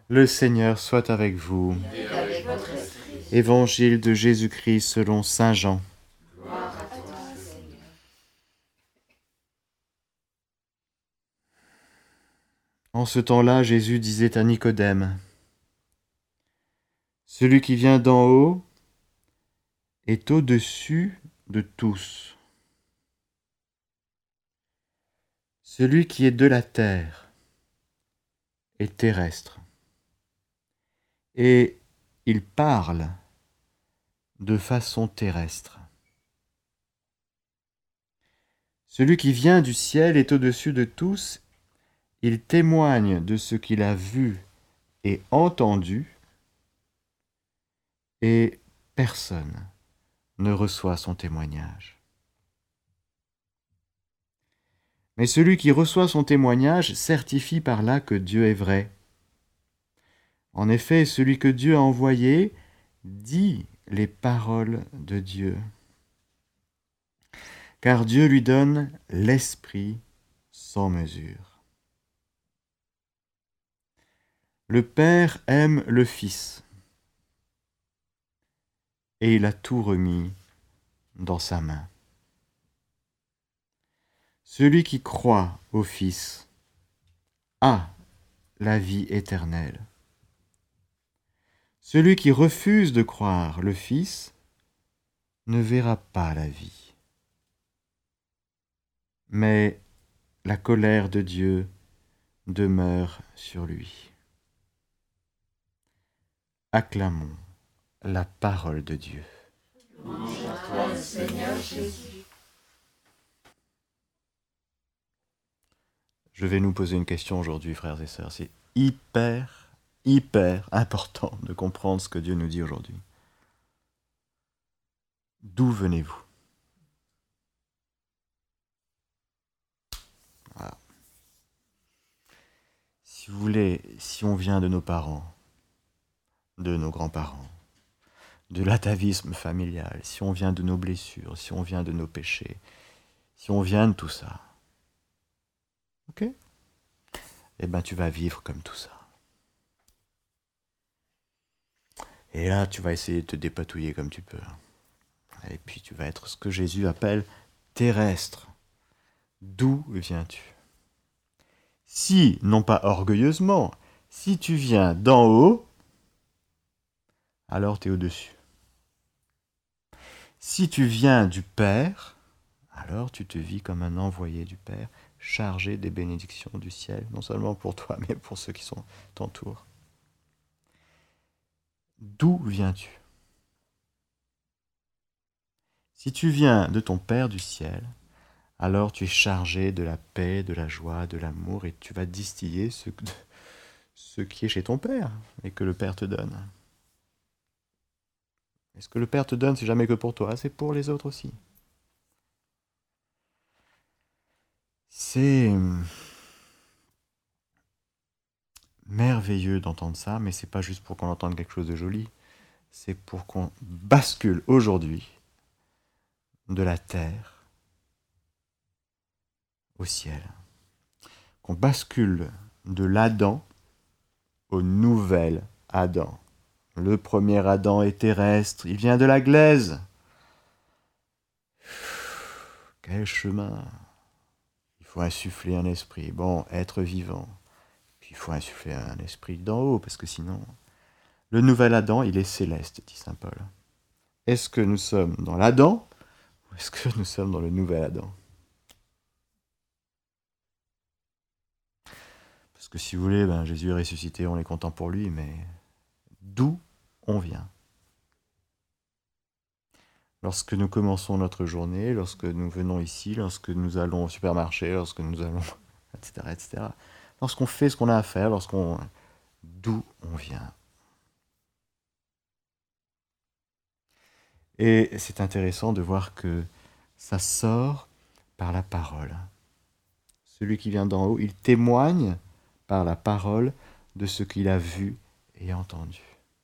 Le Seigneur soit avec vous. Et avec votre esprit. Évangile de Jésus-Christ selon saint Jean. Gloire à toi, Seigneur. En ce temps-là, Jésus disait à Nicodème, « Celui qui vient d'en haut est au-dessus de tous. Celui qui est de la terre est terrestre. Et il parle de façon terrestre. Celui qui vient du ciel est au-dessus de tous. Il témoigne de ce qu'il a vu et entendu, et personne ne reçoit son témoignage. Mais celui qui reçoit son témoignage certifie par là que Dieu est vrai. En effet, celui que Dieu a envoyé dit les paroles de Dieu. Car Dieu lui donne l'Esprit sans mesure. Le Père aime le Fils, et il a tout remis dans sa main. Celui qui croit au Fils a la vie éternelle. Celui qui refuse de croire le Fils ne verra pas la vie. Mais la colère de Dieu demeure sur lui. Acclamons la parole de Dieu. Louange à toi, Seigneur Jésus. Je vais nous poser une question aujourd'hui, frères et sœurs. C'est hyper important de comprendre ce que Dieu nous dit aujourd'hui. D'où venez-vous ? Voilà. Si vous voulez, si on vient de nos parents, de nos grands-parents, de l'atavisme familial, si on vient de nos blessures, si on vient de nos péchés, si on vient de tout ça, ok ? Eh bien, tu vas vivre comme tout ça. Et là, tu vas essayer de te dépatouiller comme tu peux. Et puis, tu vas être ce que Jésus appelle terrestre. D'où viens-tu ? Si, non pas orgueilleusement, si tu viens d'en haut, alors tu es au-dessus. Si tu viens du Père, alors tu te vis comme un envoyé du Père, chargé des bénédictions du ciel, non seulement pour toi, mais pour ceux qui t'entourent. D'où viens-tu ? Si tu viens de ton Père du ciel, alors tu es chargé de la paix, de la joie, de l'amour, et tu vas distiller ce qui est chez ton Père, et que le Père te donne. Et ce que le Père te donne, c'est jamais que pour toi, c'est pour les autres aussi. C'est merveilleux d'entendre ça, mais c'est pas juste pour qu'on entende quelque chose de joli, c'est pour qu'on bascule aujourd'hui de la terre au ciel. Qu'on bascule de l'Adam au nouvel Adam. Le premier Adam est terrestre, il vient de la glaise. Quel chemin! Il faut insuffler un esprit. Bon, être vivant. Puis il faut insuffler un esprit d'en haut, parce que sinon... Le nouvel Adam, il est céleste, dit saint Paul. Est-ce que nous sommes dans l'Adam ou est-ce que nous sommes dans le nouvel Adam ? Parce que si vous voulez, Jésus est ressuscité, on est content pour lui, mais d'où on vient ? Lorsque nous commençons notre journée, lorsque nous venons ici, lorsque nous allons au supermarché, lorsque nous allons... etc., etc. Lorsqu'on fait ce qu'on a à faire, d'où on vient ? Et c'est intéressant de voir que ça sort par la parole. Celui qui vient d'en haut, il témoigne par la parole de ce qu'il a vu et entendu.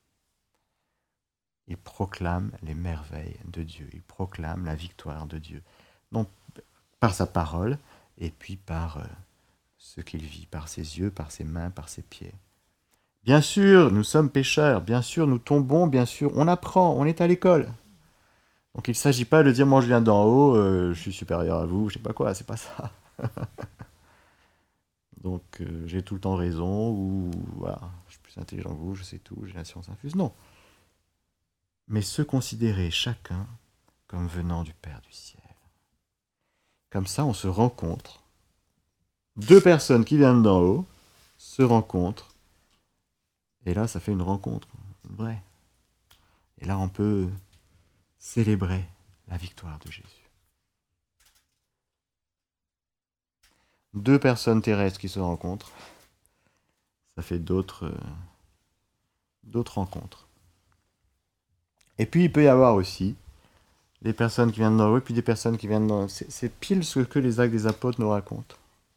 Il proclame les merveilles de Dieu, il proclame la victoire de Dieu. Donc, par sa parole, et puis par ce qu'il vit, par ses yeux, par ses mains, par ses pieds. Bien sûr, nous sommes pécheurs, bien sûr, nous tombons, bien sûr, on apprend, on est à l'école. Donc il ne s'agit pas de dire, moi je viens d'en haut, je suis supérieur à vous, je sais pas quoi, c'est pas ça. Donc j'ai tout le temps raison, ou voilà, je suis plus intelligent que vous, je sais tout, j'ai la science infuse. Non. Mais se considérer chacun comme venant du Père du ciel. Comme ça, on se rencontre. Deux personnes qui viennent d'en haut se rencontrent. Et là, ça fait une rencontre vraie. Et là, on peut célébrer la victoire de Jésus. Deux personnes terrestres qui se rencontrent, ça fait d'autres rencontres. Et puis, il peut y avoir aussi des personnes qui viennent d'en haut et puis des personnes qui viennent d'en haut. C'est pile ce que les Actes des Apôtres nous racontent.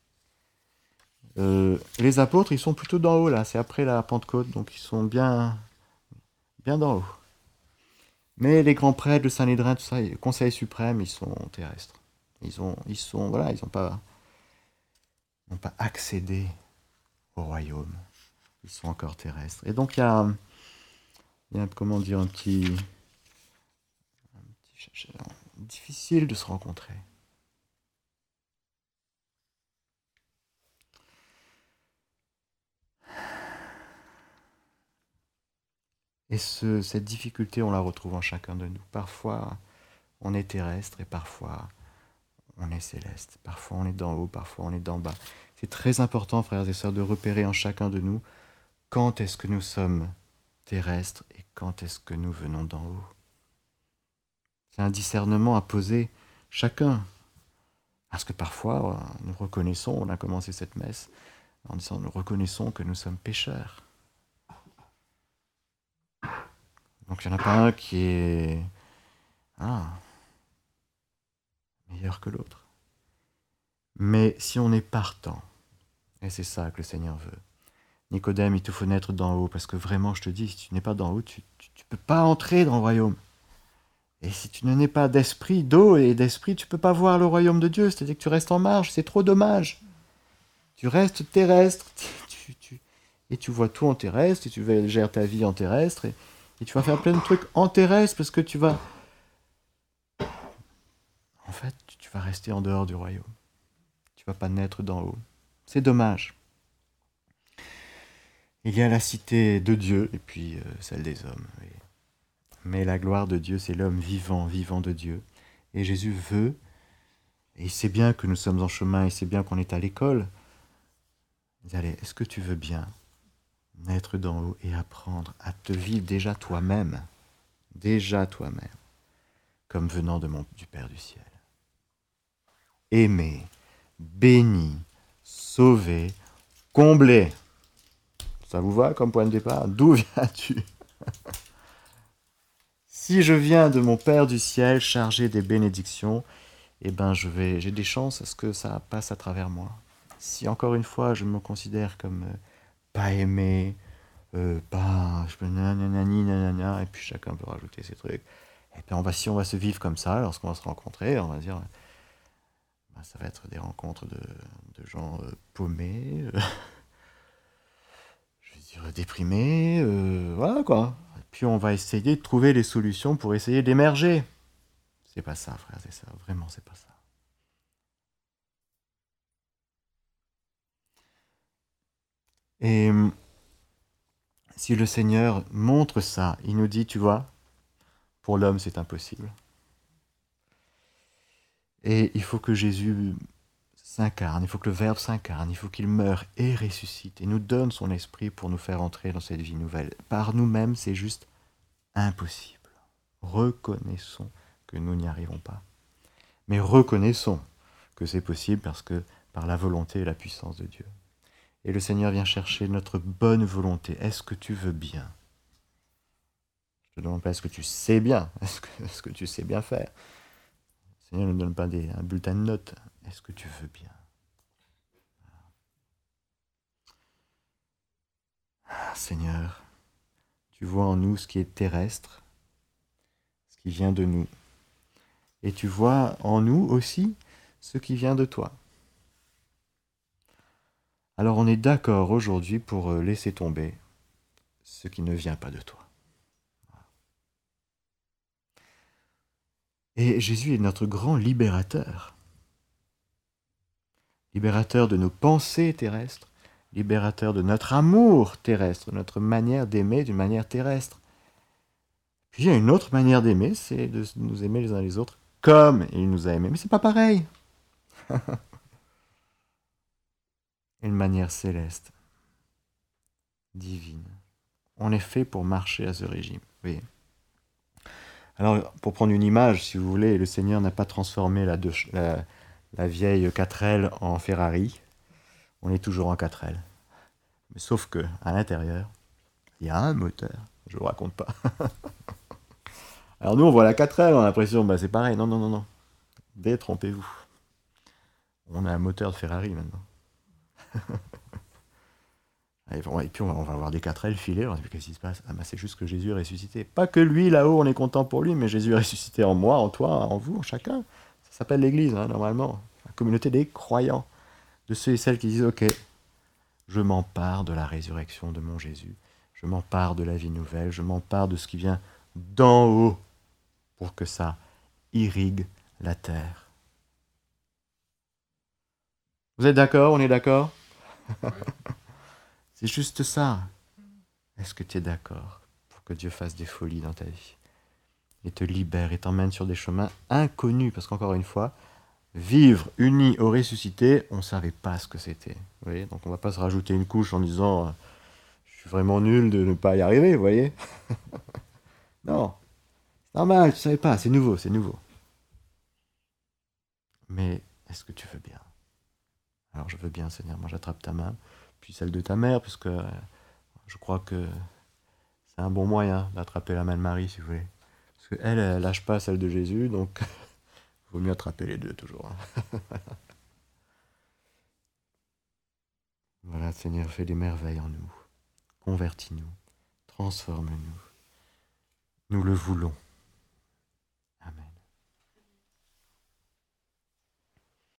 Les apôtres, ils sont plutôt d'en haut, là. C'est après la Pentecôte, donc ils sont bien d'en haut. Mais les grands prêtres, le Sanhédrin, tout ça, le Conseil suprême, ils sont terrestres. Ils n'ont pas accédé au royaume. Ils sont encore terrestres. Et donc il y a comment dire, difficile de se rencontrer. Et cette difficulté, on la retrouve en chacun de nous. Parfois, on est terrestre et parfois, on est céleste. Parfois, on est d'en haut, parfois, on est d'en bas. C'est très important, frères et sœurs, de repérer en chacun de nous quand est-ce que nous sommes terrestres et quand est-ce que nous venons d'en haut. C'est un discernement à poser chacun. Parce que parfois, nous reconnaissons, on a commencé cette messe en disant, nous reconnaissons que nous sommes pécheurs. Donc il n'y en a pas un qui est meilleur que l'autre. Mais si on est partant, et c'est ça que le Seigneur veut, Nicodème, il te faut naître d'en haut, parce que vraiment, je te dis, si tu n'es pas d'en haut, tu ne peux pas entrer dans le royaume. Et si tu n'es pas d'esprit, d'eau et d'esprit, tu ne peux pas voir le royaume de Dieu, c'est-à-dire que tu restes en marge, c'est trop dommage. Tu restes terrestre, et tu vois tout en terrestre, et tu gères ta vie en terrestre, et tu vas faire plein de trucs en terrestre, parce que tu vas... En fait, tu vas rester en dehors du royaume. Tu ne vas pas naître d'en haut. C'est dommage. Il y a la cité de Dieu, et puis celle des hommes. Mais la gloire de Dieu, c'est l'homme vivant de Dieu. Et Jésus veut, et il sait bien que nous sommes en chemin, il sait bien qu'on est à l'école. Il dit, allez, est-ce que tu veux bien naître d'en haut et apprendre à te vivre déjà toi-même, comme venant du Père du ciel. Aimé, béni, sauvé, comblé. Ça vous va comme point de départ? D'où viens-tu? Si je viens de mon Père du ciel chargé des bénédictions, eh ben j'ai des chances à ce que ça passe à travers moi. Si encore une fois je me considère comme pas aimé, je peux nanana, et puis chacun peut rajouter ses trucs. Et puis si on va se vivre comme ça, lorsqu'on va se rencontrer, on va dire, ça va être des rencontres de gens paumés, je veux dire déprimés, voilà quoi. Et puis on va essayer de trouver les solutions pour essayer d'émerger. C'est pas ça, frère, c'est ça, vraiment c'est pas ça. Et si le Seigneur montre ça, il nous dit, tu vois, pour l'homme c'est impossible. Et il faut que Jésus s'incarne, il faut que le Verbe s'incarne, il faut qu'il meure et ressuscite et nous donne son esprit pour nous faire entrer dans cette vie nouvelle. Par nous-mêmes, c'est juste impossible. Reconnaissons que nous n'y arrivons pas. Mais reconnaissons que c'est possible parce que par la volonté et la puissance de Dieu. Et le Seigneur vient chercher notre bonne volonté. Est-ce que tu veux bien? Je ne te demande pas est-ce que tu sais bien, est-ce que tu sais bien faire? Le Seigneur ne nous donne pas un bulletin de notes. Est-ce que tu veux bien? Ah, Seigneur, tu vois en nous ce qui est terrestre, ce qui vient de nous. Et tu vois en nous aussi ce qui vient de toi. Alors on est d'accord aujourd'hui pour laisser tomber ce qui ne vient pas de toi. Et Jésus est notre grand libérateur. Libérateur de nos pensées terrestres, libérateur de notre amour terrestre, notre manière d'aimer d'une manière terrestre. Puis il y a une autre manière d'aimer, c'est de nous aimer les uns les autres comme il nous a aimés. Mais c'est pas pareil. Une manière céleste, divine. On est fait pour marcher à ce régime. Oui. Alors, pour prendre une image, si vous voulez, le Seigneur n'a pas transformé la vieille 4L en Ferrari. On est toujours en 4L. Mais sauf que à l'intérieur, il y a un moteur. Je ne vous raconte pas. Alors nous, on voit la 4L, on a l'impression, c'est pareil. Non, non, non, non. Détrompez-vous. On a un moteur de Ferrari maintenant. Et puis on va avoir des 4L filés, on va se dire qu'est-ce qui se passe? C'est juste que Jésus est ressuscité. Pas que lui, là-haut, on est content pour lui, mais Jésus est ressuscité en moi, en toi, en vous, en chacun. Ça s'appelle l'Église, normalement. La communauté des croyants. De ceux et celles qui disent, ok, je m'empare de la résurrection de mon Jésus. Je m'empare de la vie nouvelle. Je m'empare de ce qui vient d'en haut pour que ça irrigue la terre. Vous êtes d'accord? On est d'accord? C'est juste ça. Est-ce que tu es d'accord pour que Dieu fasse des folies dans ta vie et te libère et t'emmène sur des chemins inconnus? Parce qu'encore une fois, vivre unis au ressuscité, on ne savait pas ce que c'était. Vous voyez? Donc on ne va pas se rajouter une couche en disant je suis vraiment nul de ne pas y arriver, vous voyez? Non, c'est normal, tu ne savais pas, c'est nouveau, c'est nouveau. Mais est-ce que tu veux bien? Alors je veux bien, Seigneur, moi j'attrape ta main, puis celle de ta mère, parce que je crois que c'est un bon moyen d'attraper la main de Marie, si vous voulez. Parce qu'elle, elle lâche pas celle de Jésus, donc il vaut mieux attraper les deux toujours. Voilà, Seigneur, fais des merveilles en nous. Convertis-nous, transforme-nous. Nous le voulons.